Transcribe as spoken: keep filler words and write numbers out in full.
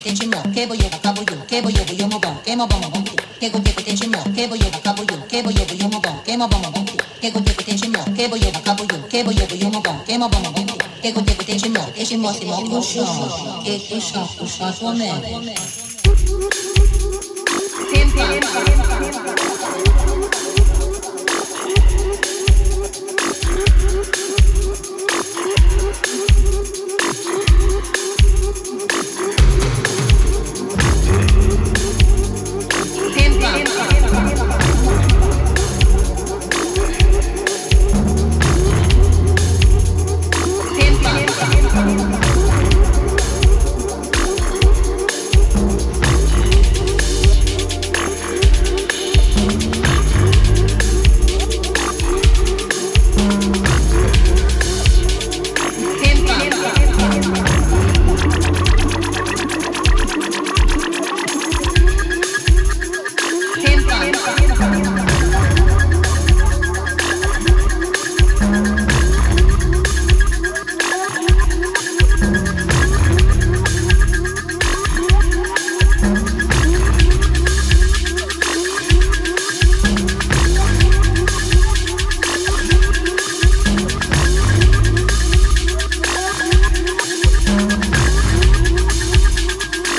Tente mo, que boyo acabo yo, que boyo yo mo bom, que mo bom bom. Que go que tente mo, que boyo acabo yo, que boyo yo mo bom, que mo bom bom. Que go que tente mo, que boyo acabo yo, que boyo yo mo bom, que mo bom bom. Que go que tente mo, tente mo se mo puxa, que puxa, puxa sua mente. Tempa.